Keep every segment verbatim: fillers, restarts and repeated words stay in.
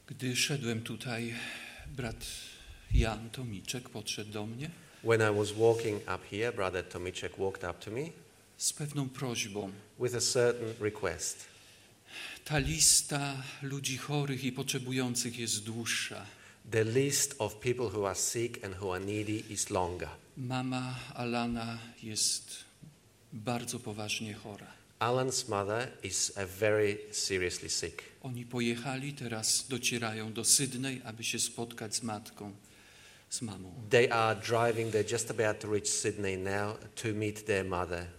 Gdy szedłem tutaj, brat Jan Tomiczek podszedł do mnie When I was walking up here, Brother Tomiczek walked up to me z pewną prośbą. with a certain request. Ta lista ludzi chorych i potrzebujących jest dłuższa. The list of people who are sick and who are needy is longer. Mama Alana jest bardzo poważnie chora. Alan's mother is a very seriously sick. Oni pojechali, teraz docierają do Sydney, aby się spotkać z matką, z mamą. They are driving, they're just about to reach Sydney now to meet their mother.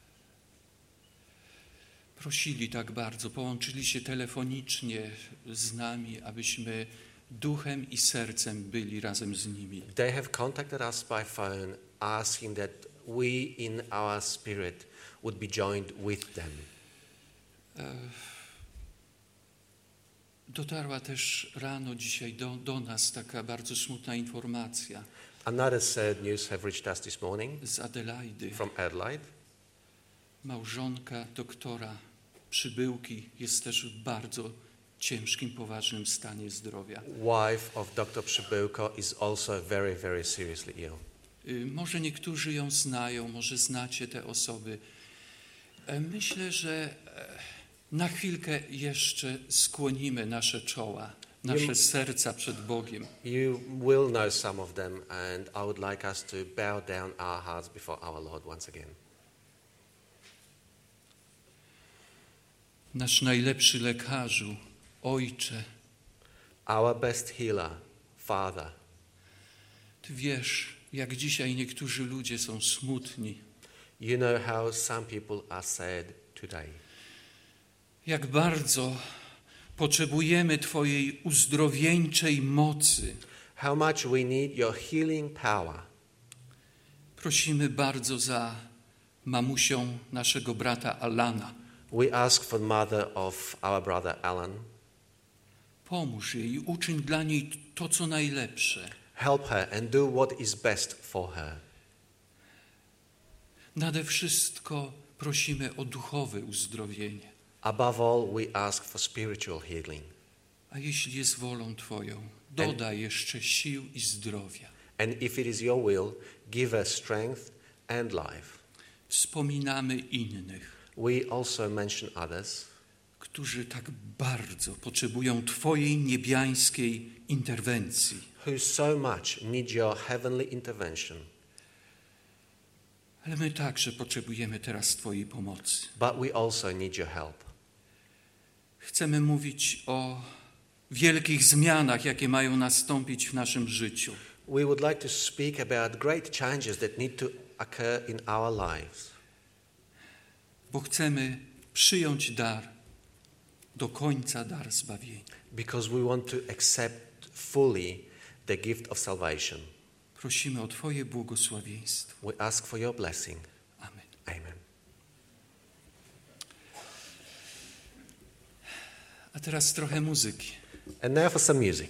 Prosili tak bardzo, połączyli się telefonicznie z nami, abyśmy duchem i sercem byli razem z nimi. They have contacted us by phone asking that we in our spirit would be joined with them. Dotarła też rano dzisiaj do, do nas taka bardzo smutna informacja Another sad news have reached us this morning z Adelaidy. from Adelaide. Małżonka doktora Przybyłki jest też w bardzo ciężkim, poważnym stanie zdrowia. Wife of Doctor Przybyłko is also very, very seriously ill. Y, Może niektórzy ją znają, może znacie te osoby. E, Myślę, że e, na chwilkę jeszcze skłonimy nasze czoła, nasze serca przed Bogiem. You will know some of them, and I would like us to bow down our hearts before our Lord once again. Nasz najlepszy lekarzu, Ojcze, Our best healer, Father, Ty wiesz, jak dzisiaj niektórzy ludzie są smutni, you know how some people are sad today. jak bardzo potrzebujemy Twojej uzdrowieńczej mocy. How much we need your healing power. Prosimy bardzo za mamusią naszego brata Alana. We ask for the mother of our brother Alan. Pomóż jej i uczyń dla niej to, co najlepsze. Help her and do what is best for her. Nade wszystko prosimy o duchowe uzdrowienie. Above all, we ask for spiritual healing. A jeśli jest wolą Twoją, dodaj jeszcze sił i zdrowia. And if it is your will, give her strength and life. Wspominamy innych, We also mention others którzy tak bardzo potrzebują Twojej niebiańskiej interwencji. who so much need your heavenly intervention. Ale my także potrzebujemy teraz Twojej pomocy. But we also need your help. Chcemy mówić o wielkich zmianach, jakie mają nastąpić w naszym życiu. We would like to speak about great changes that need to occur in our lives. Bo chcemy przyjąć dar, do końca dar zbawienia. Because we want to accept fully the gift of salvation. Prosimy o Twoje błogosławieństwo. We ask for your blessing. Amen. Amen. A teraz trochę muzyki. And now for some music.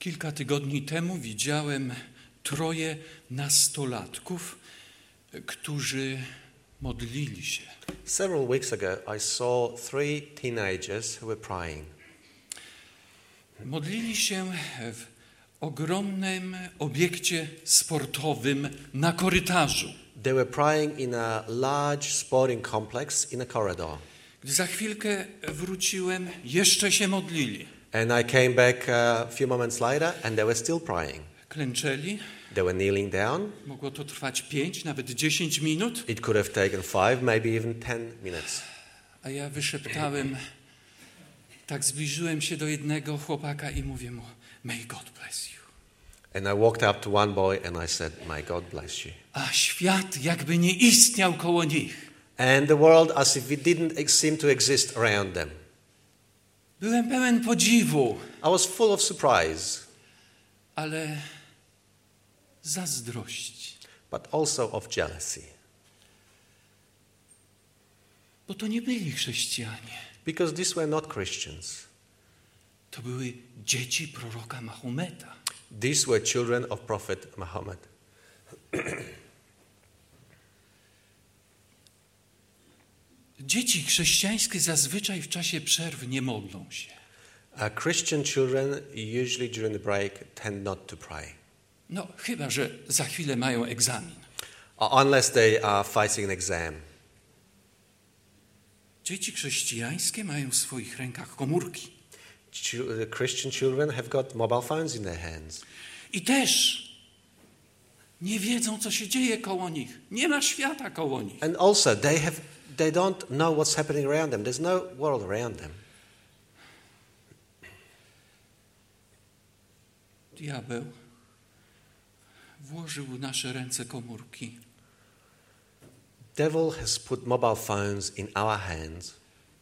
Kilka tygodni temu widziałem troje nastolatków, którzy modlili się. Several weeks ago, I saw three teenagers who were praying. Modlili się w ogromnym obiekcie sportowym na korytarzu. They were praying in a large sporting complex in a corridor. Gdy za chwilkę wróciłem, jeszcze się modlili. And I came back a few moments later and they were still praying. Klęczeli. They were kneeling down. Mogło to trwać pięć, nawet dziesięć minut. It could have taken five, maybe even ten minutes. A ja wyszeptałem, tak zbliżyłem się do jednego chłopaka i mówię mu, may God bless you. And I walked up to one boy and I said, may God bless you. A świat jakby nie istniał koło nich. And the world as if it didn't seem to exist around them. Byłem pełen podziwu, I was full of surprise, ale zazdrości. but also of jealousy. Bo to nie byli chrześcijanie. Because these were not Christians. To były dzieci proroka Mahometa. These were children of Prophet Muhammad. Dzieci chrześcijańskie zazwyczaj w czasie przerw nie modlą się. Uh, Christian children usually during the break tend not to pray. No, chyba że za chwilę mają egzamin. Uh, unless they are facing an exam. Dzieci chrześcijańskie mają w swoich rękach komórki. Ch- the Christian children have got mobile phones in their hands. I też nie wiedzą, co się dzieje koło nich. Nie ma świata koło nich. And also they have they don't know what's happening around them. There's no world around them. Diabeł włożył w nasze ręce komórki. Devil has put mobile phones in our hands.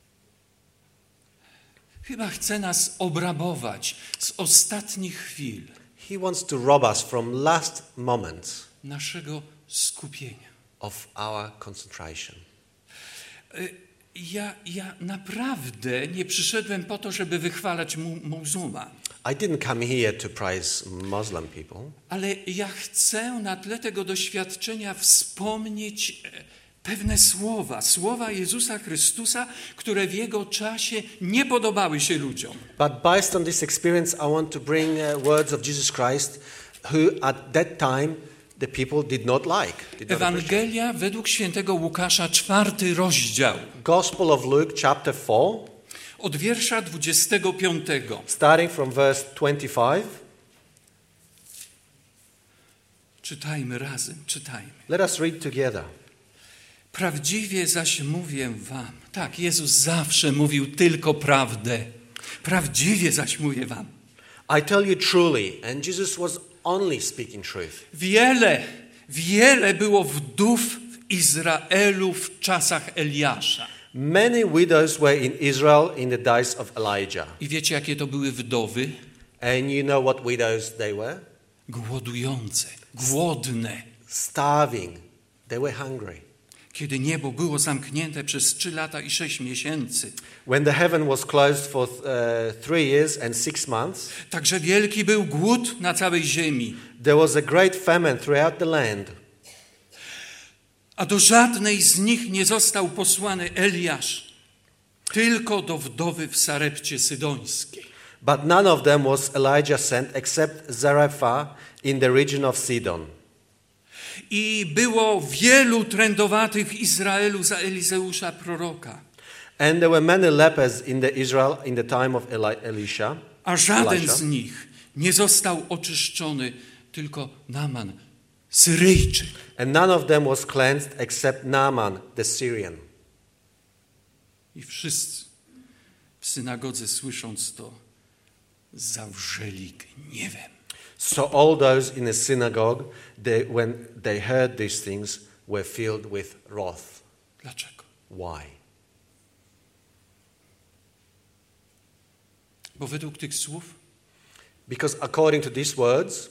Chyba chce nas obrabować z ostatnich chwil He wants to rob us from last moments naszego skupienia. of our concentration. Y, Ja, ja naprawdę nie przyszedłem po to, żeby wychwalać mu, muzułman. I didn't come here to praise Muslim people, Ale ja chcę na tle tego doświadczenia wspomnieć e, pewne słowa, słowa Jezusa Chrystusa, które w Jego czasie nie podobały się ludziom. but based on this experience, I want to bring uh, words of Jesus Christ, who at that time the people did not like. Did not appreciate. Ewangelia według świętego Łukasza, czwarty rozdział, Gospel of Luke, chapter four, od wiersza dwudziestego piątego. starting from verse twenty-five. Czytajmy razem, czytajmy. Let us read together. Prawdziwie zaś mówię wam. Tak, Jezus zawsze mówił tylko prawdę. Prawdziwie zaś mówię wam. I tell you truly, and Jesus was only speaking truth. Wiele, wiele było wdów w Izraelu w czasach Eliasza. Many widows were in Israel in the days of Elijah. I wiecie, jakie to były wdowy? And you know what widows they were? Głodujące, głodne. Starving. They were hungry. Kiedy niebo było zamknięte przez trzy lata i sześć miesięcy. When the heaven was closed for uh, three years and six months, Także wielki był głód na całej ziemi. there was a great famine throughout the land. A do żadnej z nich nie został posłany Eliasz, tylko do wdowy w Sarepcie Sydońskiej. But none of them was Elijah sent except Zarephath in the region of Sidon. I było wielu trędowatych w Izraelu za Elizeusza proroka, And there were many lepers in the Israel in the time of Eli- Elisha. a żaden Elisha. z nich nie został oczyszczony, tylko Naaman, Syryjczyk. And none of them was cleansed except Naaman the Syrian. I wszyscy w synagodze, słysząc to, zawrzeli gniewem. So all those in the synagogue, they, when they heard these things, were filled with wrath. Dlaczego? Why? Bo według tych słów Because according to these words,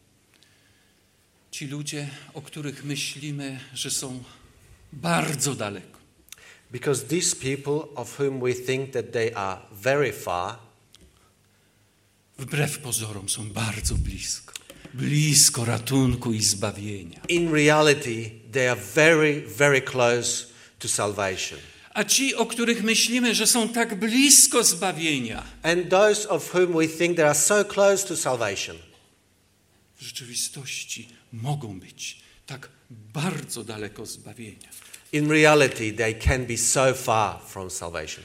ci ludzie, o których myślimy, że są bardzo daleko, because these people of whom we think that they are very far, wbrew pozorom są bardzo blisko. Blisko ratunku i zbawienia. In reality, they are very, very close to salvation. A ci, o których myślimy, że są tak blisko zbawienia, And those of whom we think they are so close to salvation, w rzeczywistości mogą być tak bardzo daleko zbawienia. in reality, they can be so far from salvation.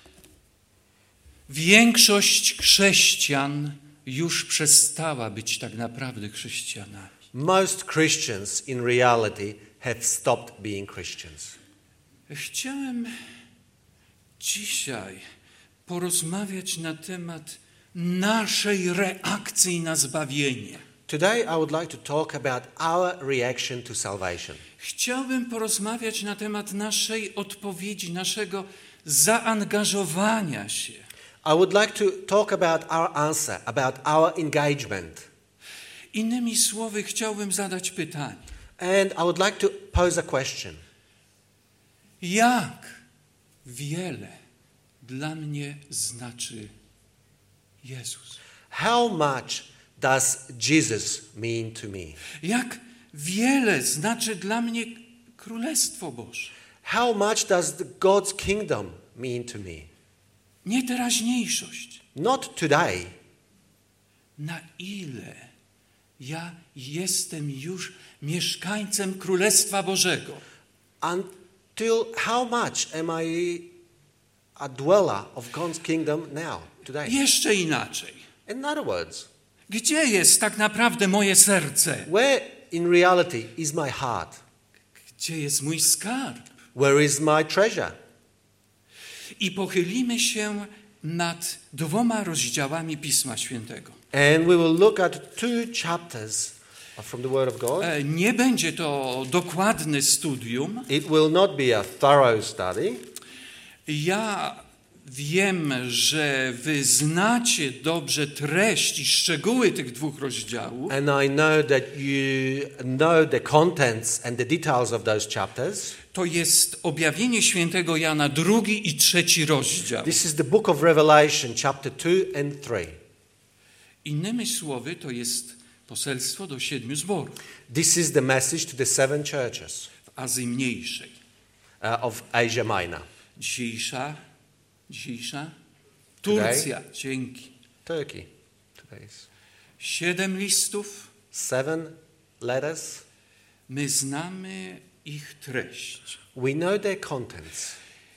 Większość chrześcijan już przestała być tak naprawdę chrześcijanami. Most Christians in reality have stopped being Christians. Chciałem dzisiaj porozmawiać na temat naszej reakcji na zbawienie. Today I would like to talk about our reaction to salvation. Chciałbym porozmawiać na temat naszej odpowiedzi, naszego zaangażowania się. I would like to talk about our answer, about our engagement. Innymi słowy, chciałbym zadać pytanie. And I would like to pose a question. Jak wiele dla mnie znaczy Jezus? How much does Jesus mean to me? Jak wiele znaczy dla mnie Królestwo Boże? How much does the God's kingdom mean to me? Nie teraźniejszość. Not today. Na ile ja jestem już mieszkańcem Królestwa Bożego? Until how much am I a dweller of God's kingdom now, today? Jeszcze inaczej. In other words, Gdzie jest tak naprawdę moje serce? where in reality is my heart? Gdzie jest mój skarb? Where is my treasure? I pochylimy się nad dwoma rozdziałami Pisma Świętego. And we will look at two chapters from the Word of God. E, Nie będzie to dokładne studium. It will not be a thorough study. Ja wiem, że wy znacie dobrze treść i szczegóły tych dwóch rozdziałów. And I know that you know the contents and the details of those chapters. To jest Objawienie Świętego Jana, drugi i trzeci rozdział. This is the book of Revelation, chapter two and three. Innymi słowy, to jest poselstwo do siedmiu zborów This is the message to the seven churches w Azji Mniejszej. uh, of Asia Minor. Dzisiejsza, dzisiejsza Today. Turcja, dzięki. Turkey. Today's. Siedem listów, Seven letters. my znamy ich treść. We know their contents.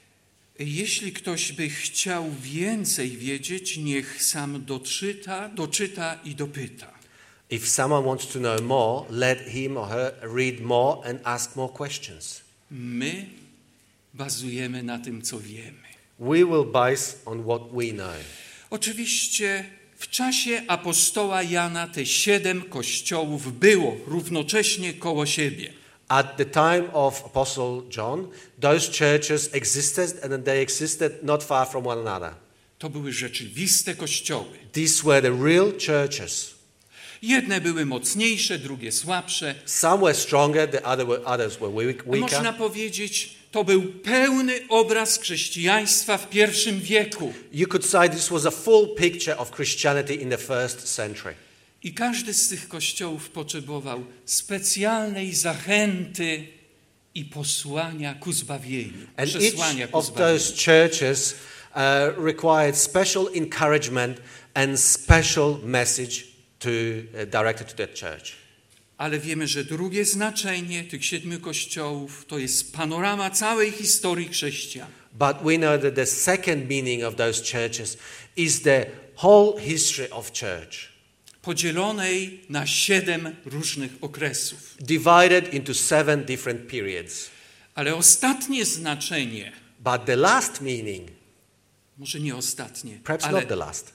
Jeśli ktoś by chciał więcej wiedzieć, niech sam doczyta, doczyta i dopyta. If someone wants to know more, let him or her read more and ask more questions. My bazujemy na tym, co wiemy. We will base on what we know. Oczywiście w czasie apostoła Jana te siedem kościołów było równocześnie koło siebie. At the time of Apostle John, those churches existed and they existed not far from one another. To były rzeczywiste kościoły. These were the real churches. Jedne były mocniejsze, drugie słabsze. Some were stronger, the other were, others were weak, Można weaker. powiedzieć, to był pełny obraz chrześcijaństwa w pierwszym wieku. You could say this was a full picture of Christianity in the first century. I każdy z tych kościołów potrzebował specjalnej zachęty i posłania ku zbawieniu. And Przesłania each ku of zbawieniu. those churches uh, required special encouragement and special message to, uh, directed to that church. Ale wiemy, że drugie znaczenie tych siedmiu kościołów to jest panorama całej historii chrześcijan. But we know that the second meaning of those churches is the whole history of church, Podzielonej na siedem różnych okresów. divided into seven different periods. Ale ostatnie znaczenie, But the last meaning, może nie ostatnie, perhaps ale not the last,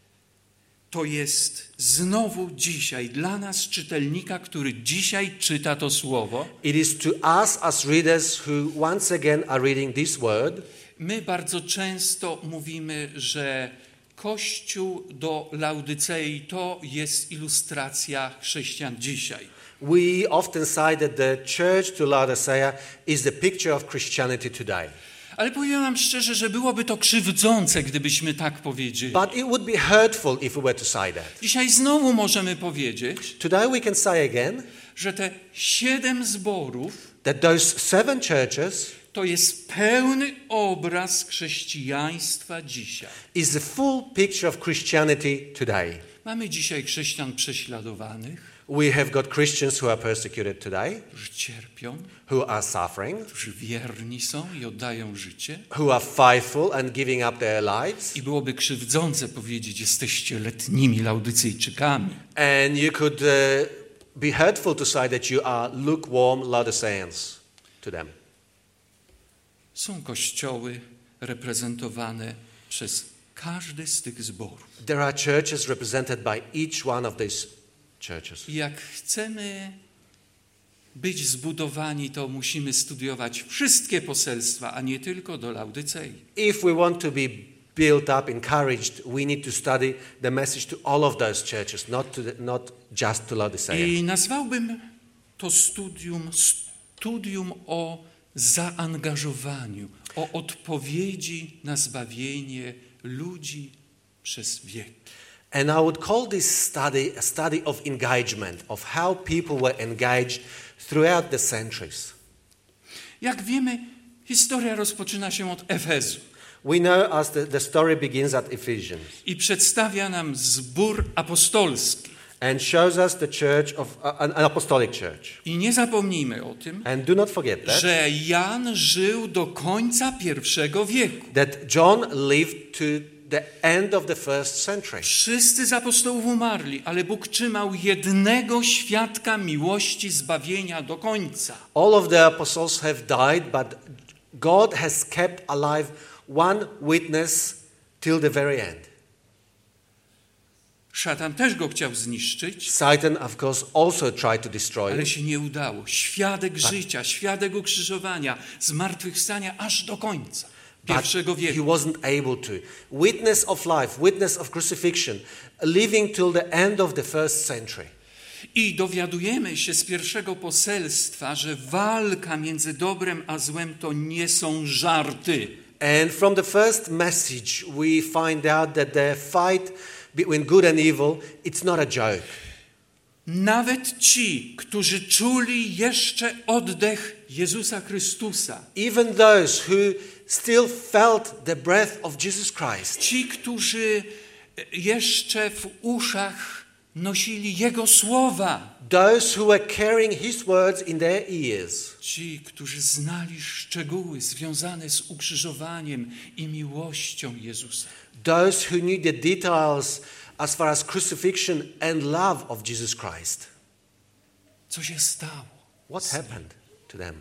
to jest znowu dzisiaj dla nas czytelnika, który dzisiaj czyta to słowo. it is to us as readers who once again are reading this word. My bardzo często mówimy, że Kościół do Laodycei to jest ilustracja chrześcijan dzisiaj. We often say that the church to Laodicea is the picture of Christianity today. Ale powiem wam szczerze, że byłoby to krzywdzące, gdybyśmy tak powiedzieli. But it would be hurtful if we were to say that. Dzisiaj znowu możemy powiedzieć, Today we can say again że te siedem zborów that those seven churches to jest pełny obraz chrześcijaństwa dzisiaj. is the full picture of Christianity today. Mamy dzisiaj chrześcijan prześladowanych, We have got Christians who are persecuted today, którzy cierpią, who are suffering, którzy wierni są i oddają życie. who are faithful and giving up their lives. I byłoby krzywdzące powiedzieć, jesteście letnimi Laudycyjczykami. And you could uh, be hurtful to say that you are lukewarm Laodiceans to them. Są kościoły reprezentowane przez każdy z tych zborów. There are churches represented by each one of these churches. I jak chcemy być zbudowani, to musimy studiować wszystkie poselstwa, a nie tylko do Laudycei. If we want to be built up, encouraged, we need to study the message to all of those churches, not, to the, not just to Laodicea. I nazwałbym to studium studium o zaangażowaniu, o odpowiedzi na zbawienie ludzi przez wieki. And I would call this study a study of engagement, of how people were engaged throughout the centuries. Jak wiemy, historia rozpoczyna się od Efezu We know as the, the story begins at Ephesians i przedstawia nam zbór apostolski. and shows us the church of uh, an, an apostolic church. I nie zapomnijmy o tym, And do not forget that, że Jan żył do końca pierwszego wieku. that John lived to the end of the first century. Wszyscy z apostołów umarli, ale Bóg trzymał jednego świadka miłości zbawienia do końca. All of the apostles have died, but God has kept alive one witness till the very end. Szatan też go chciał zniszczyć, Satan, of course, also tried to destroy ale him, się nie udało. Świadek życia, świadek ukrzyżowania, zmartwychwstania aż do końca pierwszego but he wieku. wasn't able to. Witness of life, witness of crucifixion, living till the end of the first century. I dowiadujemy się z pierwszego poselstwa, że walka między dobrem a złem to nie są żarty. And from the first message, we find out that the fight between good and evil, it's not a joke. Nawet ci, którzy czuli jeszcze oddech Jezusa Chrystusa, Even those who still felt the breath of Jesus Christ, ci, którzy jeszcze w uszach nosili Jego słowa, those who were carrying His words in their ears, ci, którzy znali szczegóły związane z ukrzyżowaniem i miłością Jezusa, those who knew the details as far as crucifixion and love of Jesus Christ. co się stało? What happened to them?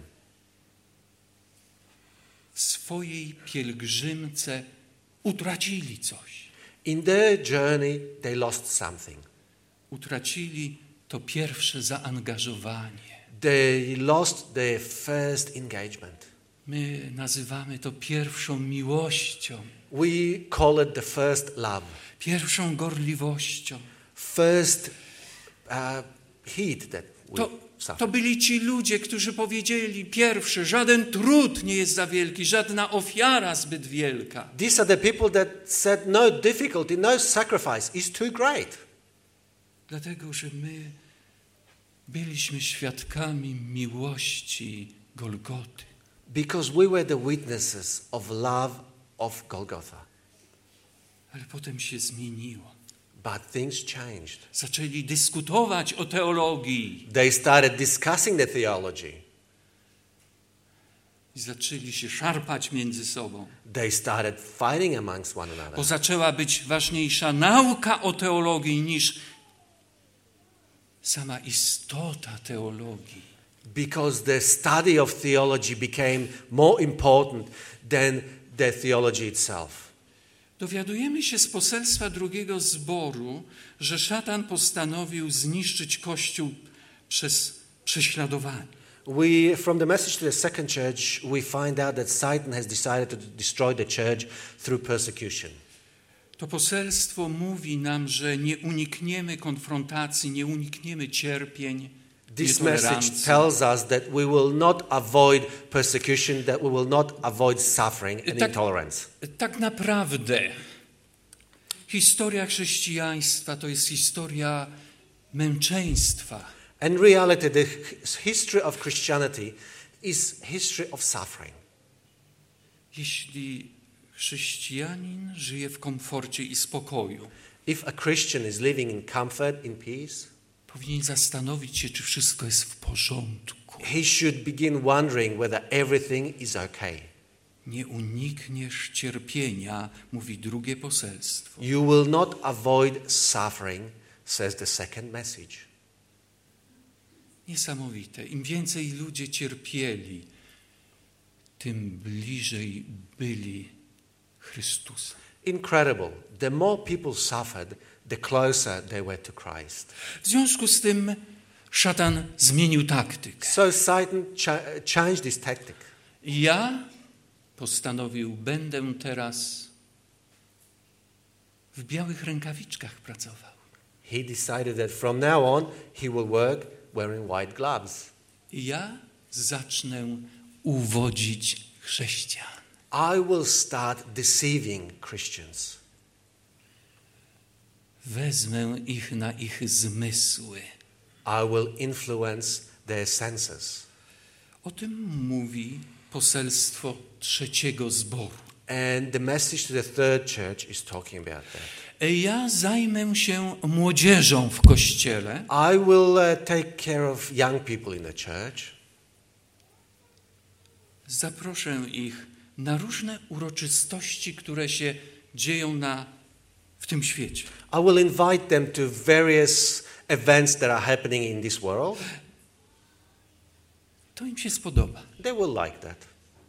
W swojej pielgrzymce utracili coś. In their journey, they lost something. Utracili to pierwsze zaangażowanie. They lost their first engagement. My nazywamy to pierwszą miłością, We call it the first love, pierwszą gorliwością. first uh, heat that we To, to suffered. byli ci ludzie, którzy powiedzieli pierwsze, żaden trud nie jest za wielki, żadna ofiara zbyt wielka. These are the people that said no difficulty, no sacrifice is too great. Dlatego, że my byliśmy świadkami miłości Golgoty. Because we were the witnesses of love of Golgotha. Ale potem się zmieniło. But things changed. Zaczęli dyskutować o teologii They started discussing the theology. i zaczęli się szarpać między sobą. They started fighting amongst one Bo another. zaczęła być ważniejsza nauka o teologii niż sama istota teologii. Because the study of theology became more important than the theology itself. Dowiadujemy się z poselstwa drugiego zboru, że szatan postanowił zniszczyć Kościół przez prześladowanie. We, from the message to the second church, we find out that Satan has decided to destroy the church through persecution. To poselstwo mówi nam, że nie unikniemy konfrontacji, nie unikniemy cierpień. This message tells us that we will not avoid persecution, that we will not avoid suffering and Tak- intolerance. Tak naprawdę historia chrześcijaństwa to jest historia męczeństwa. In reality, the h- history of Christianity is history of suffering. Jeśli chrześcijanin żyje w komforcie i spokoju, If a Christian is living in comfort, in peace, powinien zastanowić się, czy wszystko jest w porządku. he should begin wondering whether everything is okay. Nie unikniesz cierpienia, mówi drugie poselstwo. You will not avoid suffering, says the second message. Niesamowite. Im więcej ludzie cierpieli, tym bliżej byli Chrystusa. Incredible. The more people suffered, the closer they were to Christ. W związku z tym szatan zmienił taktykę. So Satan cha- changed his tactic. Ja postanowił, będę teraz w białych rękawiczkach pracował. He decided that from now on he will work wearing white gloves. I ja zacznę uwodzić chrześcijan. I will start deceiving Christians. Wezmę ich na ich zmysły. I will influence their senses. O tym mówi poselstwo trzeciego zboru. And the message to the third church is talking about that. Ja zajmę się młodzieżą w Kościele. I will uh, take care of young people in the church. Zaproszę ich na różne uroczystości, które się dzieją na, w tym świecie. I will invite them to various events that are happening in this world. To im się spodoba. They will like that.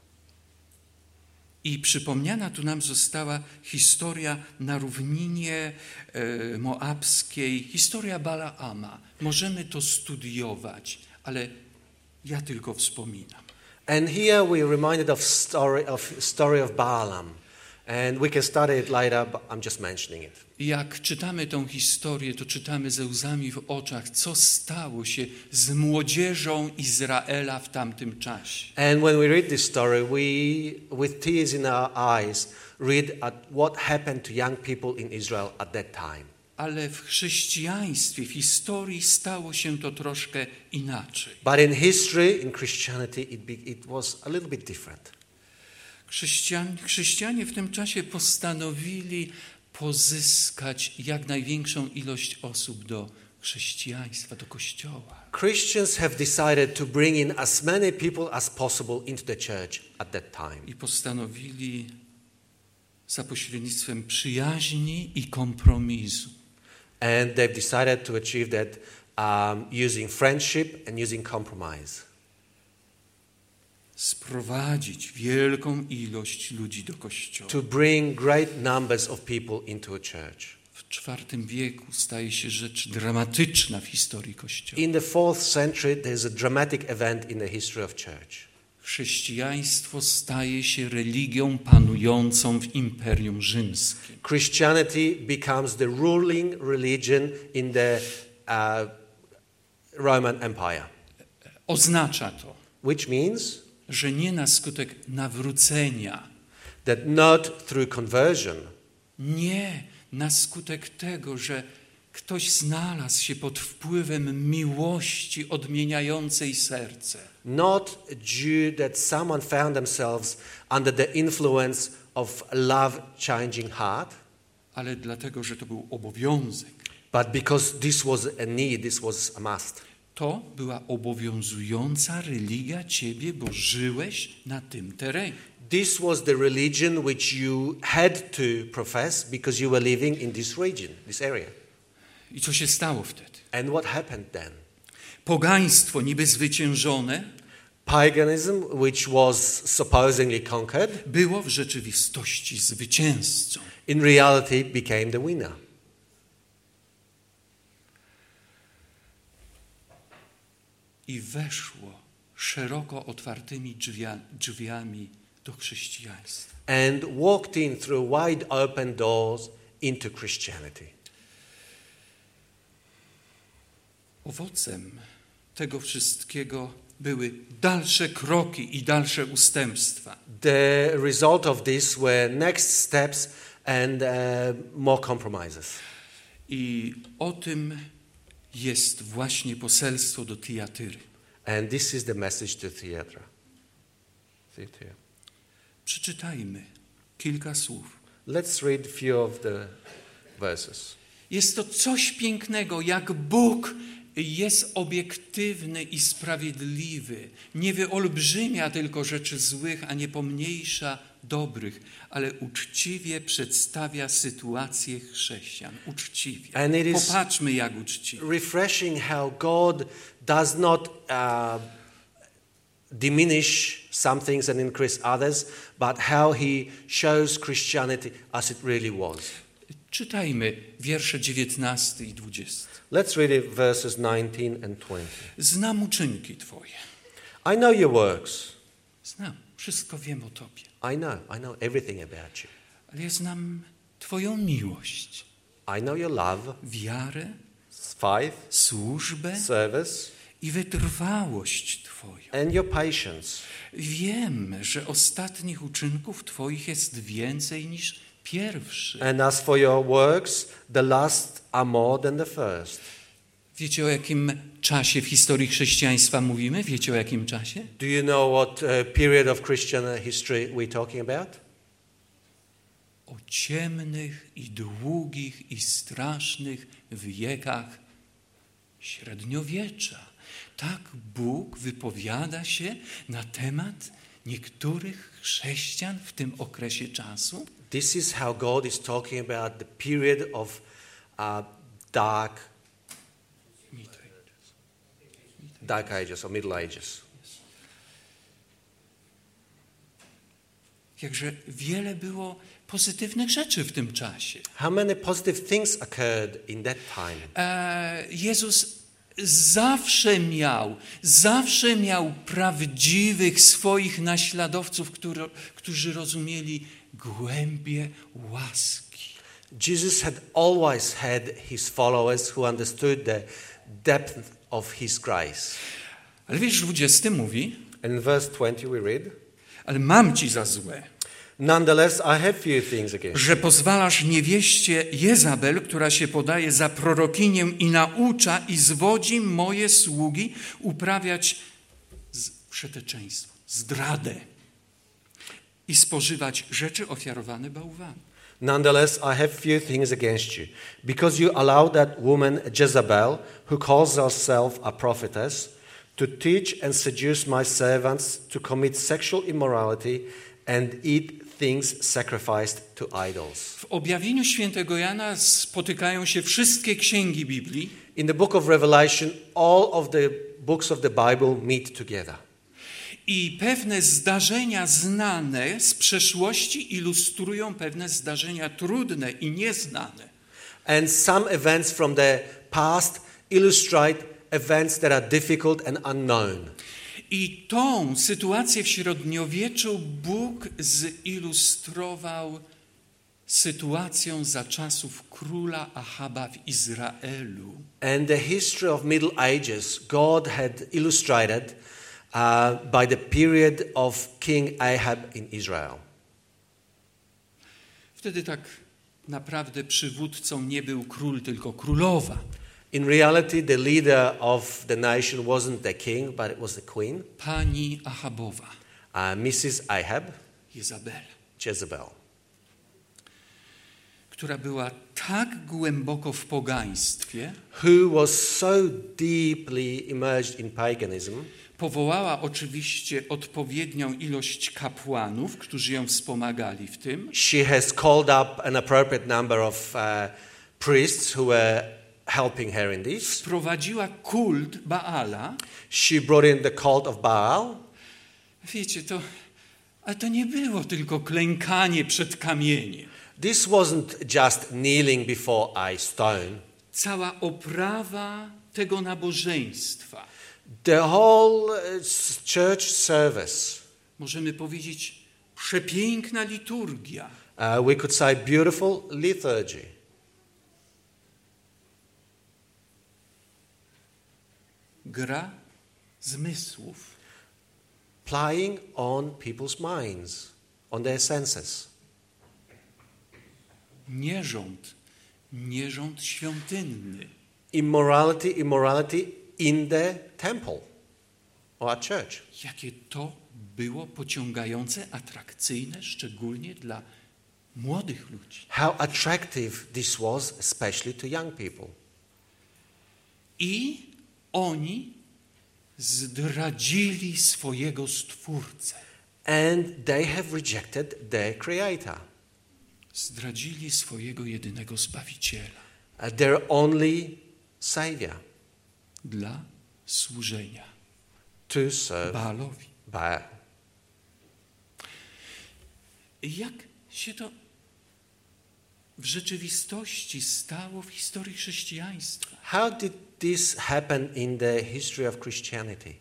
I przypomniana tu nam została historia na równinie e, moabskiej, historia Balaama. Możemy to studiować, ale ja tylko wspominam. And here we are reminded of story of story of Balaam. And we can study it later, but I'm just mentioning it. Jak czytamy tą historię, to czytamy ze łzami w oczach, co stało się z młodzieżą Izraela w tamtym czasie. And when we read this story, we, with tears in our eyes, read at what happened to young people in Israel at that time. Ale w chrześcijaństwie, w historii stało się to troszkę inaczej. But in history, in Christianity, it, be, it was a little bit different. Chrześcijan, chrześcijanie w tym czasie postanowili pozyskać jak największą ilość osób do chrześcijaństwa, do Kościoła. Christians have decided to bring in as many people as possible into the church at that time. I postanowili za pośrednictwem przyjaźni i kompromisu And they've decided to achieve that um, using friendship and using compromise. sprowadzić wielką ilość ludzi do Kościoła. To bring great numbers of people into a church. W czwartym wieku staje się rzecz dramatyczna w historii Kościoła. In the fourth century, there's a dramatic event in the history of church. Chrześcijaństwo staje się religią panującą w Imperium Rzymskim. Christianity becomes the ruling religion in the uh, Roman Empire. Oznacza to, Which means że nie na skutek nawrócenia, that not through conversion, nie na skutek tego, że ktoś znalazł się pod wpływem miłości odmieniającej serce, not due that someone found themselves under the influence of love changing heart, ale dlatego, że to był obowiązek. but because this was a need, this was a must. To była obowiązująca religia ciebie, bo żyłeś na tym terenie. This was the religion which you had to profess because you were living in this region, this area. I co się stało wtedy? And what happened then? Pogaństwo niby zwyciężone Paganism, which was supposedly conquered, było w rzeczywistości zwycięzcą. in reality became the winner. I weszło szeroko otwartymi drzwia, drzwiami do chrześcijaństwa. And walked in through wide open doors into Christianity. Owocem tego wszystkiego były dalsze kroki i dalsze ustępstwa. The result of this were next steps and uh, more compromises. I o tym jest właśnie poselstwo do Tiatyry. And this is the message to Thyatira. Thyatira. Przeczytajmy kilka słów. Let's read a few of the verses. Jest to coś pięknego, jak Bóg jest obiektywny i sprawiedliwy. Nie wyolbrzymia tylko rzeczy złych, a nie pomniejsza dobrych, ale uczciwie przedstawia sytuację chrześcijan. Uczciwie. And it is Popatrzmy, jak uczciwie. refreshing how God does not uh, diminish some things and increase others, but how he shows Christianity as it really was. Czytajmy wiersze dziewiętnasty i dwudziesty. Let's read it, verses nineteen and twenty. Znam uczynki Twoje. I know your works. Znam. Wszystko wiem o Tobie. I know. I know everything about you. Ale ja znam Twoją miłość, I know your love, wiarę, faith, służbę service, i wytrwałość Twoją. and your patience. Wiem, że ostatnich uczynków Twoich jest więcej niż pierwszych. And as for your works, the last are more than the first. Wiecie, o jakim czasie w historii chrześcijaństwa mówimy? Wiecie, o jakim czasie? Do you know what uh, period of Christian history we're talking about? O ciemnych i długich i strasznych wiekach średniowiecza. Tak Bóg wypowiada się na temat niektórych chrześcijan w tym okresie czasu. This is how God is talking about the period of uh, dark, dark ages or middle ages. Jakże wiele było pozytywnych rzeczy w tym czasie. How many positive things occurred in that time? E, Jezus zawsze miał, zawsze miał prawdziwych swoich naśladowców, który, którzy rozumieli głębię łaski. Jesus had always had his followers who understood the depth of his grace. Ale wiesz, dwudziesty mówi, In verse twenty we read, ale mam ci za złe, nonetheless I have few things against you. że pozwalasz niewieście Jezabel, która się podaje za prorokinię i naucza i zwodzi moje sługi uprawiać z- przeteczeństwo, zdradę i spożywać rzeczy ofiarowane bałwanom. Nonetheless, I have few things against you, because you allow that woman Jezebel, who calls herself a prophetess, to teach and seduce my servants to commit sexual immorality and eat things sacrificed to idols. W objawieniu świętego Jana spotykają się wszystkie księgi Biblii In the book of Revelation, all of the books of the Bible meet together. i pewne zdarzenia znane z przeszłości ilustrują pewne zdarzenia trudne i nieznane. And some events from the past illustrate events that are difficult and unknown. I tą sytuację w średniowieczu Bóg zilustrował sytuacją za czasów króla Ahaba w Izraelu. And the history of Middle Ages, God had illustrated uh, by the period of King Ahab in Israel. Wtedy tak naprawdę przywódcą nie był król, tylko królowa. In reality, the leader of the nation wasn't the king, but it was the queen, Pani Ahabowa, uh, Missus Ahab, Jezabel, Jezebel, która była tak głęboko w pogaństwie, who was so deeply immersed in paganism. powołała oczywiście odpowiednią ilość kapłanów, którzy ją wspomagali w tym. She has called up an appropriate number of uh, priests who were helping her in this. Wprowadziła kult Baala. She brought in the cult of Baal. Wiecie, to, ale to nie było tylko klękanie przed kamieniem. This wasn't just kneeling before a stone. Cała oprawa tego nabożeństwa, The whole uh, s- church service, możemy powiedzieć, przepiękna liturgia, uh, we could say beautiful liturgy, gra zmysłów, playing on people's minds, on their senses. nierząd, nierząd świątynny. Immorality, immorality in the temple or at church. Jakie to było pociągające, atrakcyjne, szczególnie dla młodych ludzi. How attractive this was, especially to young people. I oni zdradzili swojego Stwórcę. And they have rejected their Creator, Zdradzili swojego jedynego Zbawiciela uh, their only Savior, dla służenia to serve Baalowi. Baal. Jak się to w rzeczywistości stało w historii chrześcijaństwa? How did this happen in the history of Christianity?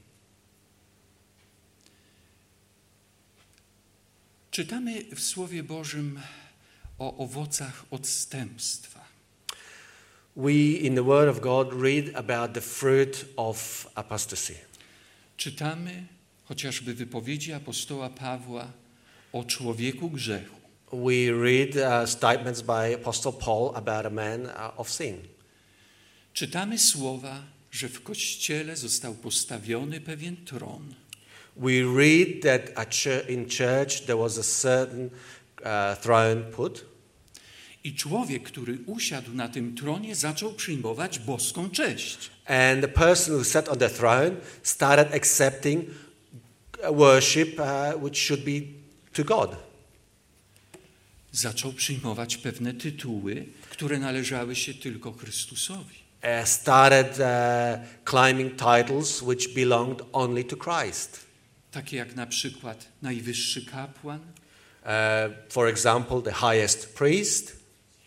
Czytamy w Słowie Bożym o owocach odstępstwa. We in the Word of God read about the fruit of apostasy. Czytamy chociażby wypowiedzi apostoła Pawła o człowieku grzechu. We read uh, statements by Apostle Paul about a man uh, of sin. Czytamy słowa, że w Kościele został postawiony pewien tron. We read that at chur- in church there was a certain uh, throne put. I człowiek, który usiadł na tym tronie, zaczął przyjmować boską cześć. And the person who sat on the throne started accepting worship uh, which should be to God. Zaczął przyjmować pewne tytuły, które należały się tylko Chrystusowi. Uh, started uh, claiming titles which belonged only to Christ. Takie jak na przykład najwyższy kapłan, Uh, for example, the highest priest,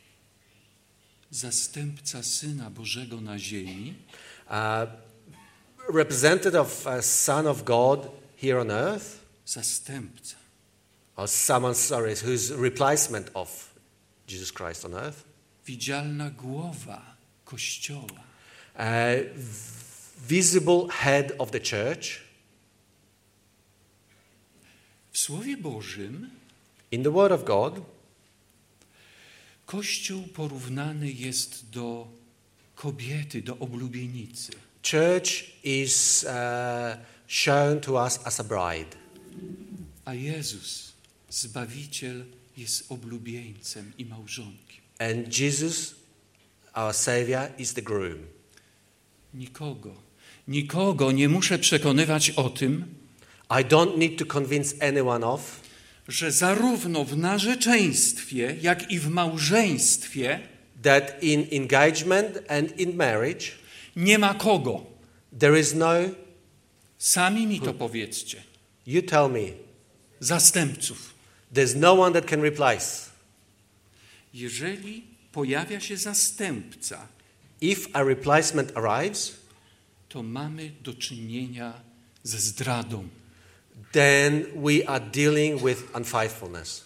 zastępca Syna Bożego na ziemi, uh, representative of uh, Son of God here on earth, zastępca, or someone, sorry, who's replacement of Jesus Christ on earth. widzialna głowa Kościoła, Uh, visible head of the church. w Słowie Bożym In the Word of God, Kościół porównany jest do kobiety, do oblubienicy. church is uh, shown to us as a bride. A Jezus, Zbawiciel, jest oblubieńcem i małżonkiem. And Jesus, our Savior, is the groom. Nikogo, nikogo nie muszę przekonywać o tym, I don't need to convince anyone of że zarówno w narzeczeństwie, jak i w małżeństwie that in engagement and in marriage nie ma kogo. there is no, Sami mi to powiedzcie. you tell me, Zastępców. there's no one that can replace. Jeżeli pojawia się zastępca, If a replacement arrives, to mamy do czynienia ze zdradą. then we are dealing with unfaithfulness.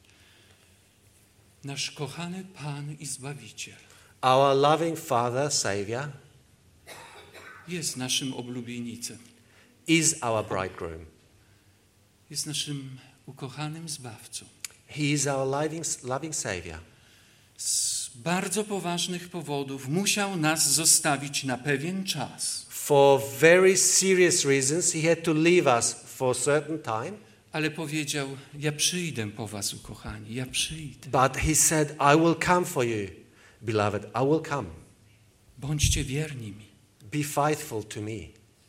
Nasz kochany Pan i Zbawiciel Our loving Father, Savior, jest naszym oblubienicem, is our bridegroom. jest naszym ukochanym Zbawcą. He is our loving, loving Savior. Z bardzo poważnych powodów musiał nas zostawić na pewien czas, For very serious reasons, He had to leave us for a certain time. ale powiedział, ja przyjdę po was, ukochani, ja przyjdę. But He said, I will come for you, beloved, I will come. Bądźcie wierni mi, Be faithful to me.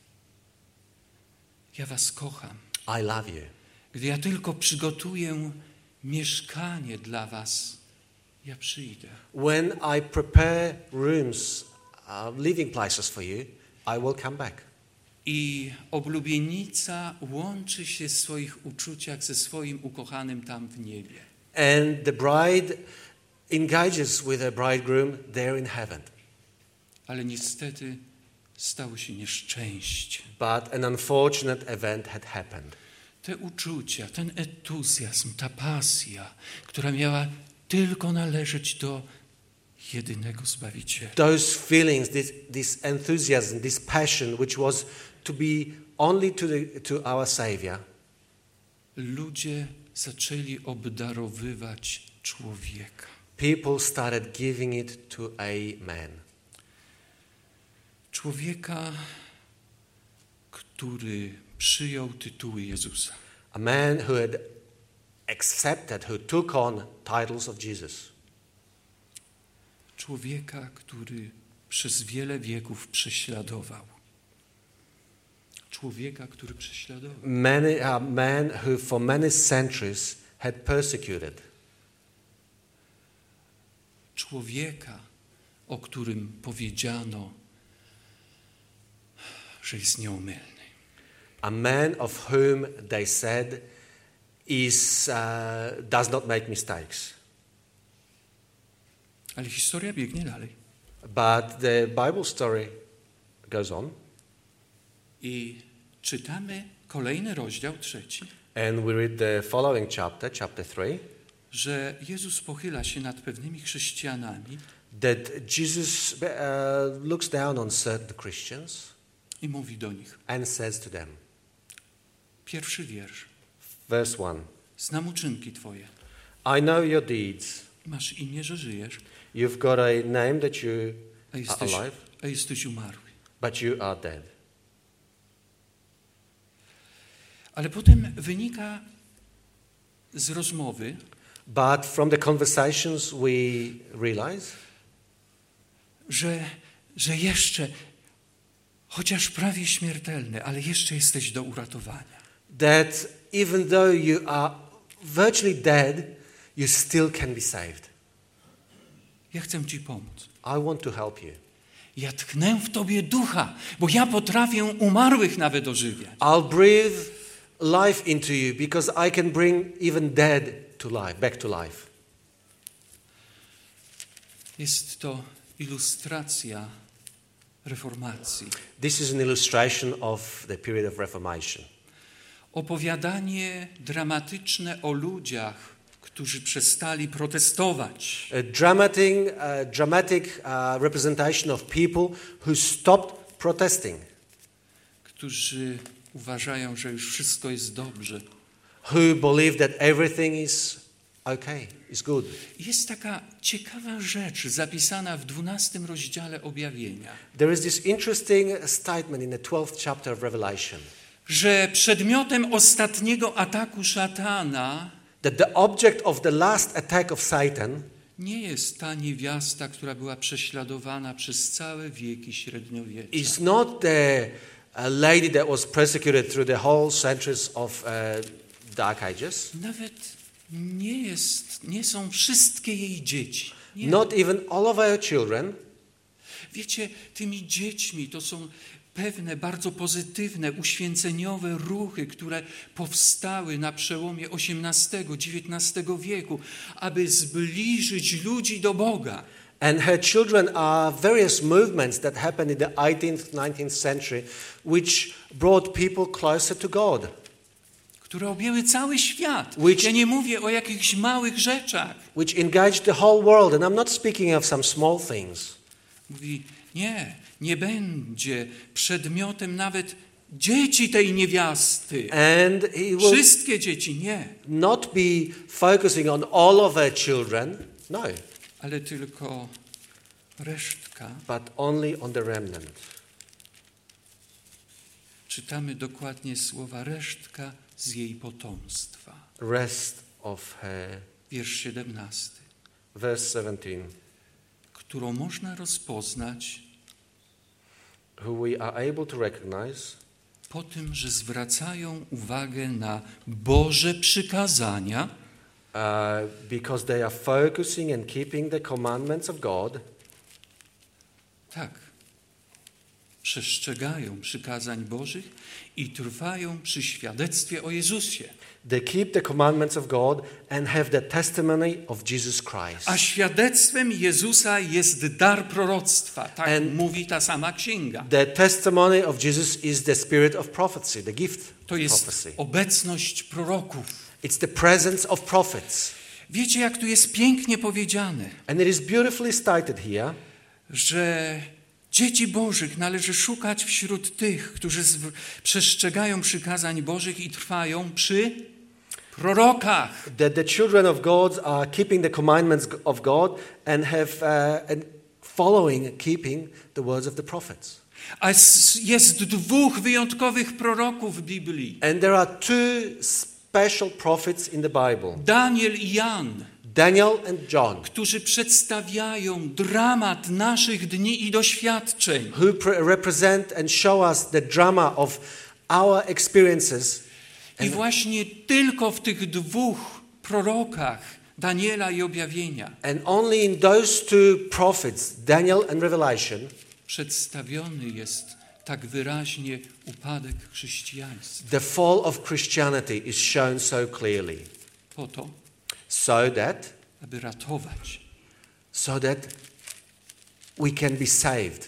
ja was kocham. I love you. Gdy ja tylko przygotuję mieszkanie dla was, ja przyjdę. When I prepare rooms, uh, living places for you, I will come back. I oblubienica łączy się w swoich uczuciach ze swoim ukochanym tam w niebie. And the bride engages with her bridegroom there in heaven. Ale niestety stało się nieszczęście. But an unfortunate event had happened. Te uczucia, ten entuzjazm, ta pasja, która miała tylko należeć do jedynego Zbawiciela, Those feelings, this, this enthusiasm, this passion, which was to be only to, the, to our Savior, ludzie zaczęli obdarowywać człowieka. people started giving it to a man. Człowieka, który przyjął tytuły Jezusa. A man who had accepted, who took on titles of Jesus. Człowieka, który przez wiele wieków prześladował. Człowieka, który prześladował. Many, a man who for many centuries had persecuted. Człowieka, o którym powiedziano, że jest nieomylny. A man of whom they said is, uh, does not make mistakes. Ale historia biegnie dalej. But the Bible story goes on. I czytamy kolejny rozdział, trzeci, And we read the following chapter, chapter three, że Jezus pochyla się nad pewnymi chrześcijanami that Jesus uh, looks down on certain Christians i mówi do nich. and says to them, Pierwszy wiersz. verse one, Znam uczynki Twoje. I know your deeds. Masz imię, że żyjesz, You've got a name that you a are jesteś, alive, a jesteś umarły. but you are dead. Ale potem wynika z rozmowy, But from the conversations we realize że, że jeszcze, chociaż prawie śmiertelny, ale jeszcze jesteś do uratowania. that even though you are virtually dead, you still can be saved. Ja chcę Ci pomóc. I want to help you. Ja tknę w Tobie ducha, bo ja potrafię umarłych nawet ożywiać. I'll breathe life into you because I can bring even dead to life, back to life. Jest to ilustracja reformacji. This is an illustration of the period of Reformation. Opowiadanie dramatyczne o ludziach, którzy przestali protestować. A dramatic, uh, dramatic uh, representation of people who stopped protesting, Którzy uważają, że już wszystko jest dobrze. who believe that everything is okay, is good. Jest taka ciekawa rzecz zapisana w dwunastym rozdziale Objawienia, There is this interesting statement in the twelfth chapter of Revelation że przedmiotem ostatniego ataku szatana that the object of the last attack of Satan nie jest ta niewiasta, która była prześladowana przez całe wieki średniowiecza. is not the uh, lady that was persecuted through the whole centuries of uh, Dark Ages. Nawet nie, jest, nie są wszystkie jej dzieci. Nie. Not even all of our children. Wiecie, tymi dziećmi to są pewne bardzo pozytywne, uświęceniowe ruchy, które powstały na przełomie osiemnastego, dziewiętnastego wieku, aby zbliżyć ludzi do Boga. And her children are various movements that happened in the eighteenth, nineteenth century, which brought people closer to God. Które objęły cały świat. Which- Ja nie mówię o jakichś małych rzeczach. Which engaged the whole world. And I'm not speaking of some small things. Mówi, nie, nie będzie przedmiotem nawet dzieci tej niewiasty. And he will Wszystkie dzieci, nie. not be focusing on all of her children, no, Ale tylko resztka. but only on the remnant. Czytamy dokładnie słowa resztka z jej potomstwa. Rest of her. Wiersz siedemnasty. Verse seventeen. Którą można rozpoznać Who we are able to recognize po tym, że zwracają uwagę na Boże przykazania, uh, because they are focusing and keeping the commandments of God. tak, przestrzegają przykazań Bożych i trwają przy świadectwie o Jezusie. They keep the commandments of God and have the testimony of Jesus Christ. A świadectwem Jezusa jest dar proroctwa. Tak And- mówi ta sama księga. The testimony of Jesus is the spirit of prophecy, the gift To of jest prophecy. obecność proroków. It's the presence of prophets. Wiecie, jak tu jest pięknie powiedziane, And it is beautifully stated here że Dzieci Bożych należy szukać wśród tych, którzy zw- przestrzegają przykazań Bożych i trwają przy prorokach. That the children of God are keeping the commandments of God and have uh, and following, keeping the words of the prophets. A s- jest dwóch wyjątkowych proroków w Biblii. And there are two special prophets in the Bible, Daniel i Jan, Daniel and John, którzy przedstawiają dramat naszych dni i doświadczeń. who pre- represent and show us the drama of our experiences. I właśnie tylko w tych dwóch prorokach, Daniela i Objawienia, And only in those two prophets, Daniel and Revelation, przedstawiony jest tak wyraźnie upadek chrześcijaństwa. the fall of Christianity is shown so clearly, Po to, so that aby ratować. so that we can be saved.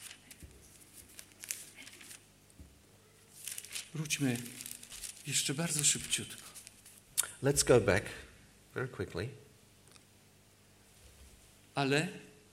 Wróćmy jeszcze bardzo szybciutko. Let's go back very quickly. Ale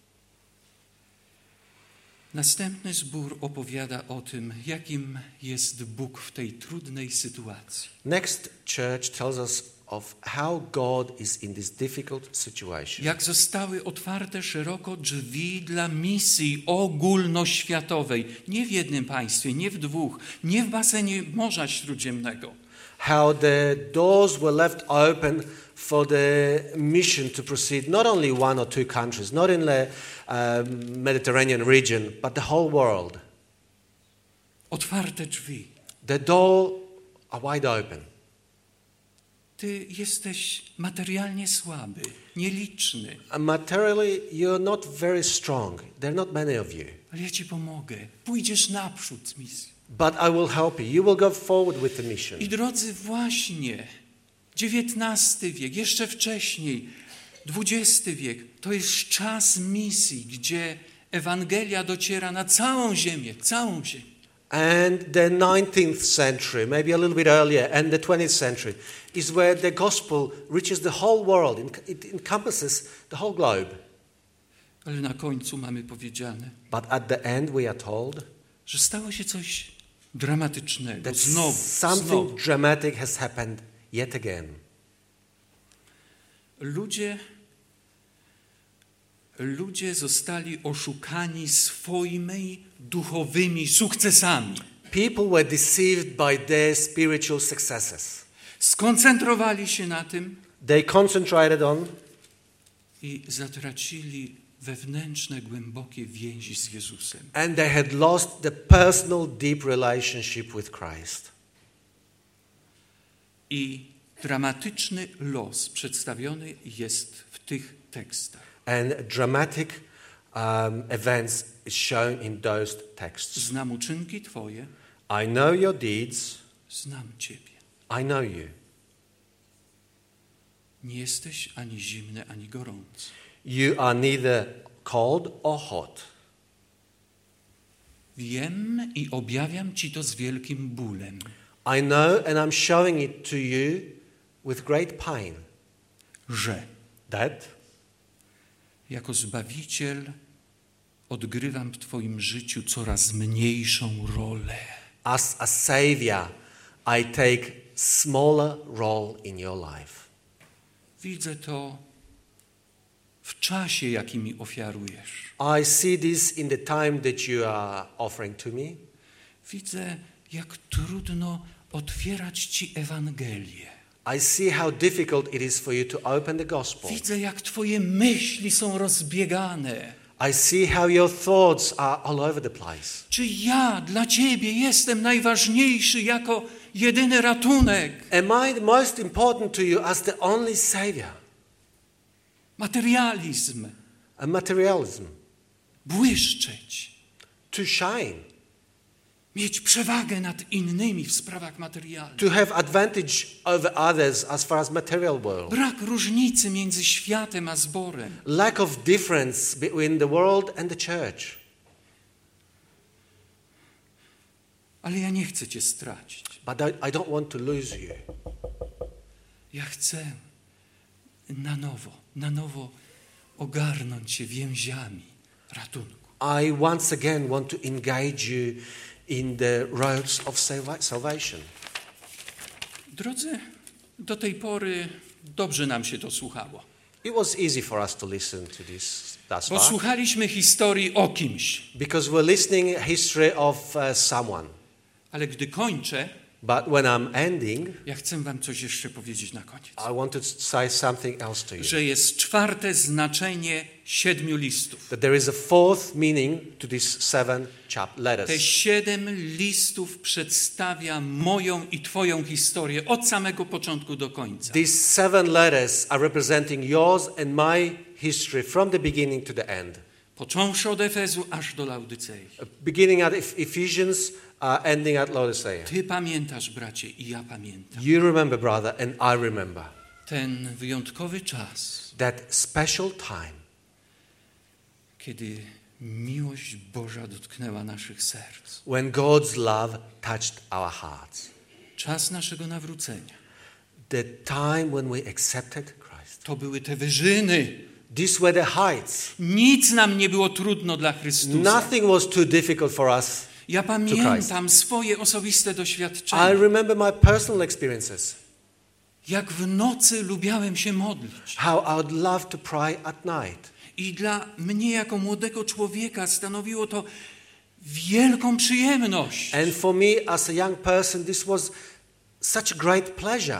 następny zbór opowiada o tym, jakim jest Bóg w tej trudnej sytuacji. Next church tells us of how God is in this difficult situation. Jak zostały otwarte szeroko drzwi dla misji ogólnoświatowej. Nie w jednym państwie, nie w dwóch, nie w basenie Morza Śródziemnego. How the doors were left open for the mission to proceed not only one or two countries, not in the um, Mediterranean region, but the whole world. Otwarte drzwi. The door are wide open. Ty jesteś materialnie słaby, nieliczny, And materially, you're not very strong. There are not many of you. ale ja ci pomogę. Pójdziesz naprzód z misją. But I will help you. You will go forward with the mission. I drodzy, właśnie dziewiętnasty wiek, jeszcze wcześniej, dwudziesty wiek, to jest czas misji, gdzie Ewangelia dociera na całą ziemię, całą ziemię. And the nineteenth century, maybe a little bit earlier, and the twentieth century is where the gospel reaches the whole world. It encompasses the whole globe. Ale na końcu mamy powiedziane, But at the end we are told że stało się coś dramatycznego. that Znowu, something znowu. dramatic has happened yet again. Ludzie, ludzie zostali oszukani swoimi duchowymi sukcesami. People were deceived by their spiritual successes. Skoncentrowali się na tym They concentrated on i zatracili wewnętrzne, głębokie więzi z Jezusem. and they had lost the personal deep relationship with Christ. I dramatyczny los przedstawiony jest w tych tekstach. And dramatic um, events is shown in those texts. Znam uczynki Twoje, I know your deeds. znam Ciebie. I know you. Nie jesteś ani zimny, ani gorący. You are neither cold or hot. Wiem i objawiam Ci to z wielkim bólem, I know and I'm showing it to you with great pain że that jako Zbawiciel odgrywam w Twoim życiu coraz mniejszą rolę. as a savior I take smaller role in your life. Widzę to w czasie, jaki mi ofiarujesz. I see this in the time that you are offering to me. Widzę, jak trudno otwierać Ci Ewangelię. I see how difficult it is for you to open the gospel. Widzę, jak Twoje myśli są rozbiegane. I see how your thoughts are all over the place. Czy ja dla Ciebie jestem najważniejszy jako jedyny ratunek? Am I the most important to you as the only savior? Materializm, A materialism. błyszczeć, To shine. mieć przewagę nad innymi w sprawach materialnych. To have advantage over others as far as material world. Brak różnicy między światem a zborem. Lack of difference between the world and the church. Ale ja nie chcę Cię stracić. But I, I don't want to lose you. Ja chcę na nowo, na nowo ogarnąć Cię więziami ratunku. I once again want to engage you in the roads of salva- salvation. Drodzy, do tej pory dobrze nam się to słuchało. It was easy for us to listen to this thus Bo far słuchaliśmy historii o kimś. because we're listening a history of uh, someone. Ale gdy kończę, But when I'm ending, ja chcę wam coś jeszcze powiedzieć na koniec. I want to say something else to you. Że jest czwarte znaczenie siedmiu listów. That there is a fourth meaning to these seven chap- Te letters. siedem listów przedstawia moją i twoją historię od samego początku do końca. These seven letters are representing yours and my history from the beginning to the end. Począwszy od Efezu aż do Laudycei. Beginning at Eph- Ephesians, uh, ending at Laodicea. Ty pamiętasz, bracie, i ja pamiętam. You remember, brother, and I remember. Ten wyjątkowy czas, That special time kiedy miłość Boża dotknęła naszych serc. when God's love touched our hearts. Czas naszego nawrócenia. The time when we accepted Christ. To były te wyżyny. These were the heights. Nic nam nie było trudno dla Chrystusa. Nothing was too difficult for us. Ja pamiętam swoje osobiste I doświadczenia. remember my personal experiences. Jak w nocy lubiałem się modlić. How I would love to pray at night. I dla mnie jako młodego człowieka stanowiło to wielką przyjemność. And for me as a young person, this was such a great pleasure.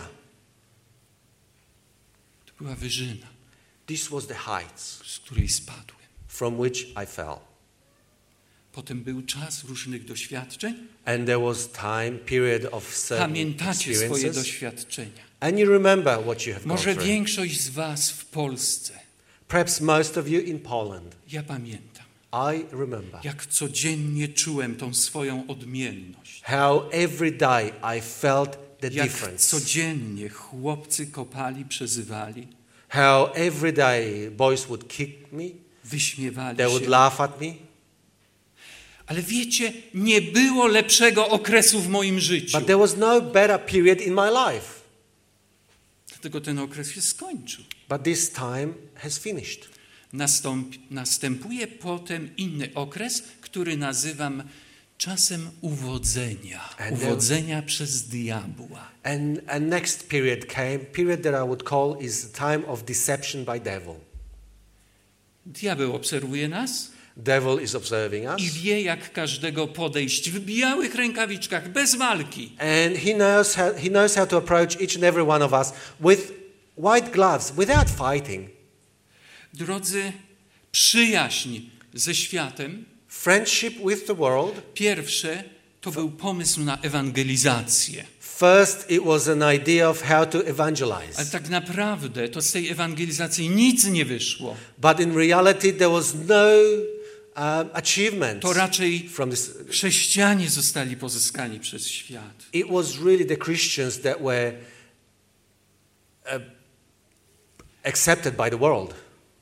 To była wyżyna, This was the heights z której spadłem. from which I fell. Potem był czas różnych doświadczeń. And there was time, period of certain Pamiętacie swoje experiences. doświadczenia. And you remember what you have gone Może through. większość z was w Polsce. Perhaps most of you in Poland. Ja pamiętam, I remember jak codziennie czułem tą swoją odmienność. how every day I felt the Jak difference. codziennie chłopcy kopali, przezywali, How every day boys would kick me, wyśmiewali they would się. laugh at me. Ale wiecie, nie było lepszego okresu w moim życiu. But there was no better period in my life. Dlatego ten okres się skończył. But this time has finished. Nastąp, następuje potem inny okres, który nazywam czasem uwodzenia. And there- Uwodzenia przez diabła. And a next period came, period that I would call is the time of deception by devil. Diabeł obserwuje nas Devil is observing i us. wie, jak każdego podejść w białych rękawiczkach, bez walki. And he knows how, he knows how to approach each and every one of us with white gloves, without fighting. Drodzy, przyjaźń ze światem, Friendship with the world. pierwsze to był pomysł na ewangelizację. First, it was an idea of how to Ale evangelize. tak naprawdę to z tej ewangelizacji nic nie wyszło. But in reality, there was no um, achievement To raczej from this. chrześcijanie zostali pozyskani przez świat. It was really the Christians that were uh, accepted by the world.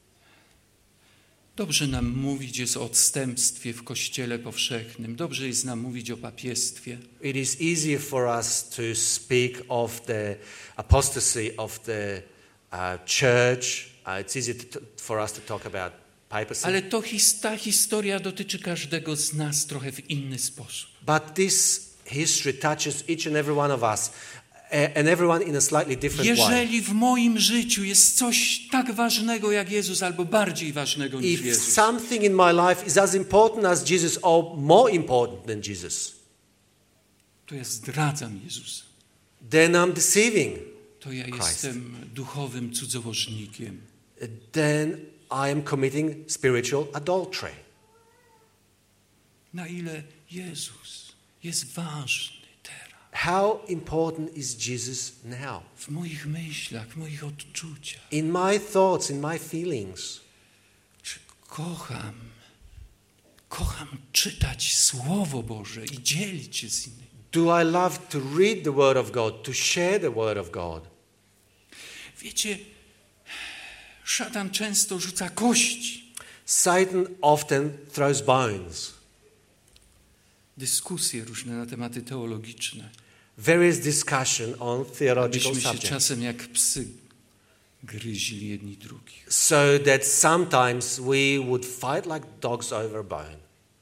Dobrze nam mówić jest o odstępstwie w Kościele powszechnym. Dobrze jest nam mówić o papiestwie. It is easier for us to speak of the apostasy of the uh, church. Uh, it's easier to, for us to talk about papacy. Ale to his, ta historia dotyczy każdego z nas trochę w inny sposób. But this history touches each and every one of us, a- and everyone in a slightly different way. Jeżeli w moim życiu jest coś tak ważnego jak Jezus, albo bardziej ważnego niż If Jezus, something in my life is as important as Jesus or more important than Jesus, to ja zdradzam Jezusa. then I'm deceiving. To ja Christ. jestem duchowym cudzołożnikiem. Then I am committing spiritual adultery. Na ile Jezus jest ważny teraz How important is Jesus now? w moich myślach, w moich odczuciach. In my thoughts, in my feelings. Czy kocham, kocham czytać Słowo Boże i dzielić się z innymi. Do I love to read the Word of God, to share the Word of God? Wiecie, szatan często rzuca kości. Satan often throws bones. Dyskusje różne na tematy teologiczne. Various discussion on theological Abyśmy się subjects. czasem jak psy gryźli jedni drugich. so that sometimes we would fight like dogs over a bone.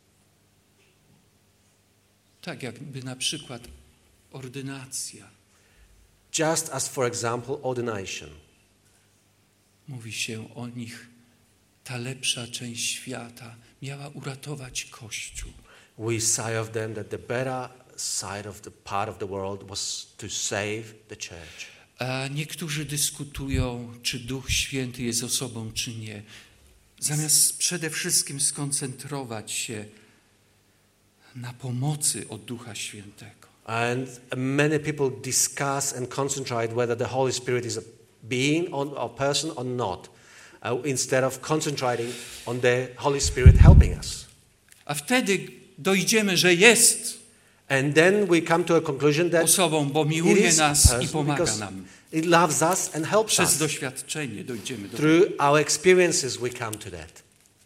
Tak jakby na przykład ordynacja. Just as, for example, ordination. Mówi się o nich, ta lepsza część świata miała uratować Kościół. We say of them that the better side of the part of the world was to save the church. A niektórzy dyskutują, czy Duch Święty jest osobą, czy nie. Zamiast przede wszystkim skoncentrować się na pomocy od Ducha Świętego. And many people discuss and concentrate whether the Holy Spirit is a being or a person or not, uh, instead of concentrating on the Holy Spirit helping us. A wtedy dojdziemy, że jest And then we come to a conclusion that osobą, bo it miłuje is a nas i person pomaga because nam. it loves us and helps Przez us. doświadczenie dojdziemy do tego. Through our experiences we come to that.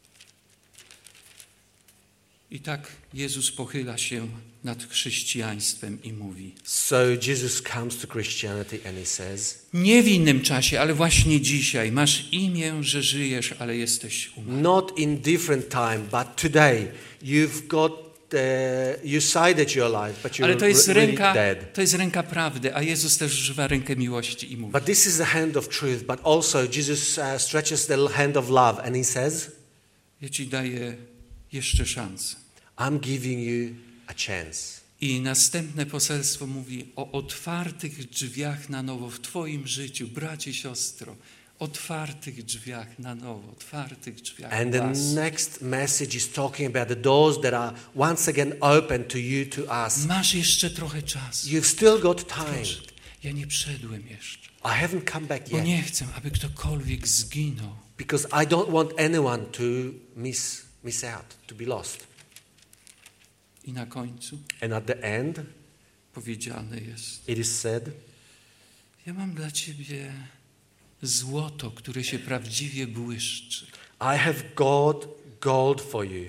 I tak Jezus pochyla się nad chrześcijaństwem i mówi: So Jesus comes to Christianity and he says, nie w innym czasie, ale właśnie dzisiaj masz imię, że żyjesz, ale jesteś umarły. not in different time, but today you've got the, you say that you're alive, but you're Ale to jest re- really ręka, dead. to jest ręka prawdy, a Jezus też używa rękę miłości i mówi: But this is the hand of truth, but also Jesus uh, stretches the hand of love and he says, ja ci daję jeszcze szansę. I'm giving you a chance. I następne poselstwo mówi o otwartych drzwiach na nowo w twoim życiu, bracie, siostro. Otwartych drzwiach na nowo, otwartych drzwiach And w the was. next message is talking about the doors that are once again open to you, to us. Masz jeszcze trochę czasu. You've still got time. Proszę, ja nie przedłem jeszcze, I haven't come back bo yet nie chcę, aby ktokolwiek zginął. because I don't want anyone to miss, miss out, to be lost. I na końcu And at the end, powiedziane jest: it is said, ja mam dla ciebie złoto, które się prawdziwie błyszczy. I have got gold for you.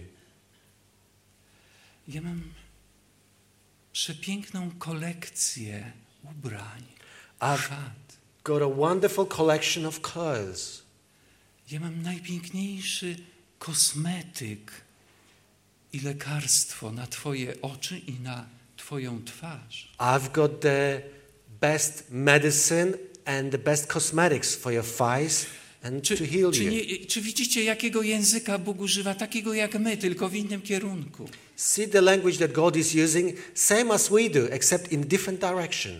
Ja mam przepiękną kolekcję ubrań, I've szat. got a wonderful collection of clothes. Ja mam najpiękniejszy kosmetyk i lekarstwo na twoje oczy i na twoją twarz. I've got the best medicine and the best cosmetics for your face and Czy, to heal czy, you. nie, czy widzicie, jakiego języka Bóg używa? Takiego jak my, tylko w innym kierunku. See the language that God is using, same as we do, except in different direction.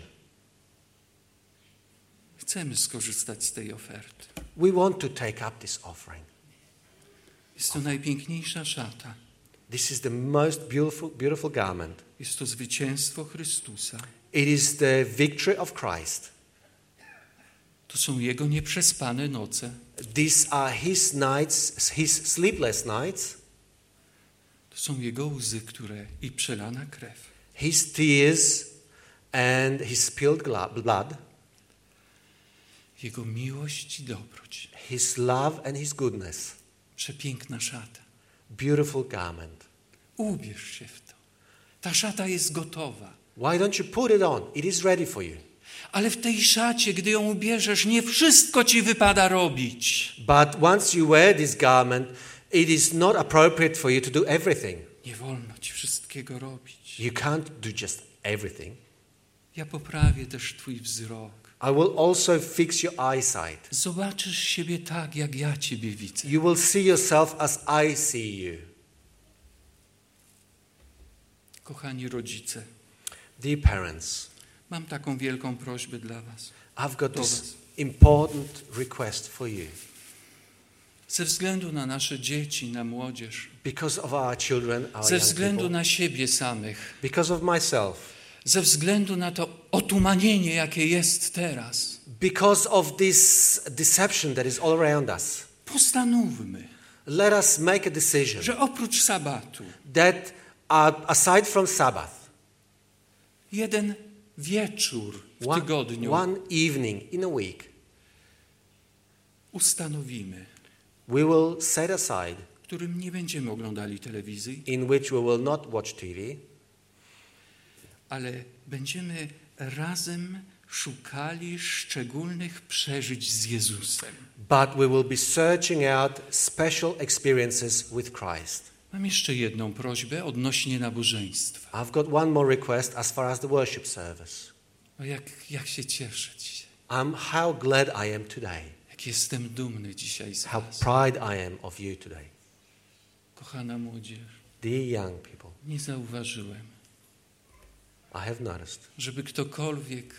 Chcemy skorzystać z tej oferty. We want to take up this offering. Jest to najpiękniejsza szata. This is the most beautiful, beautiful garment. Jest to zwycięstwo Chrystusa. It is the victory of Christ. To są Jego nieprzespane noce. These are His nights, His sleepless nights, To są Jego łzy, które i przelana krew. His tears and His spilled gla- blood, Jego miłość i dobroć. His love and His goodness. Przepiękna szata. Beautiful garment. Ubierz się w to. Ta szata jest gotowa. Why don't you put it on? It is ready for you. Ale w tej szacie, gdy ją ubierzesz, nie wszystko ci wypada robić. But once you wear this garment, it is not appropriate for you to do everything. Nie wolno ci wszystkiego robić. You can't do just everything. Ja poprawię też twój wzrok. I will also fix your eyesight. Zobaczysz siebie tak, jak ja ciebie widzę. You will see yourself as I see you. Kochani rodzice, Dear parents, mam taką wielką prośbę dla was. I've got Do this was. important request for you. Ze względu na nasze dzieci, na młodzież, Because of our children, our ze young względu people, na siebie samych, because of myself, ze względu na to otumanienie, jakie jest teraz, because of this deception that is all around us, postanówmy, let us make a decision że oprócz sabatu, that uh, aside from Sabbath, jeden wieczór w one, tygodniu one evening in a week, ustanowimy, we will set aside w którym nie będziemy oglądali telewizji, in which we will not watch T V, ale będziemy razem szukali szczególnych przeżyć z Jezusem. but we will be searching out special experiences with Christ. Mam jeszcze jedną prośbę odnośnie nabożeństwa. I've got one more request as far as the worship service. O jak, jak się cieszę dzisiaj. I'm how glad I am today. Jak jestem dumny dzisiaj z How was. proud I am of you today. Kochana młodzież, Dear young people, nie zauważyłem, I have noticed żeby ktokolwiek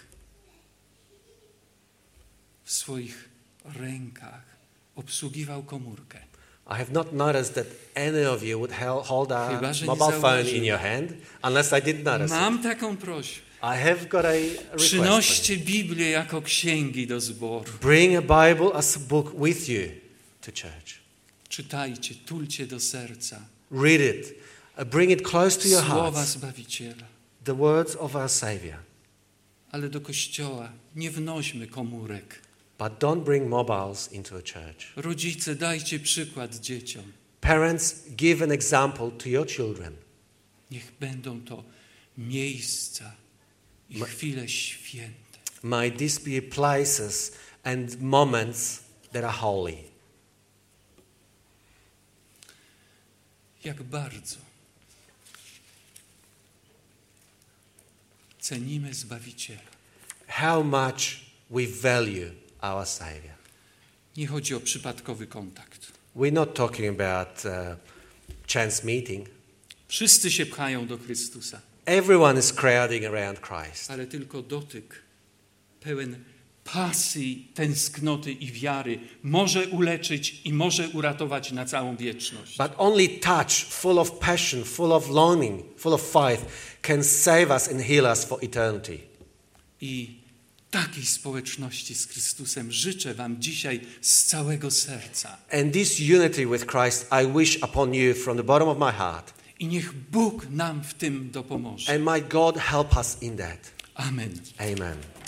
w swoich rękach obsługiwał komórkę. I have not noticed that any of you would hel- hold a Chyba, że nie mobile phone zauważyłem. in your hand, unless I did notice it. Mam taką prośbę. I have got a request. Przynoście Biblię jako księgi do zboru. Bring a Bible as a book with you to church. Czytajcie, tulcie do serca Read it. Uh, Bring it close to your słowa hearts. Zbawiciela. The words of our Savior. Ale do kościoła nie wnośmy komórek. But don't bring mobiles into a church. Rodzice, dajcie przykład dzieciom. Parents, give an example to your children. Niech będą to miejsca i Ma- chwile święte. May these be places and moments that are holy. Jak bardzo cenimy Zbawiciela. How much we value our Savior. Nie chodzi o przypadkowy kontakt. We're not talking about uh, chance meeting. Wszyscy się pchają do Chrystusa, Everyone is crowding around Christ. ale tylko dotyk pełen pasji, tęsknoty i wiary może uleczyć i może uratować na całą wieczność. But only touch, full of passion, full of longing, full of faith, can save us and heal us for eternity. I takiej społeczności z Chrystusem życzę wam dzisiaj z całego serca. And this unity with Christ I wish upon you from the bottom of my heart. I niech Bóg nam w tym dopomoże. And may God help us in that. Amen. Amen.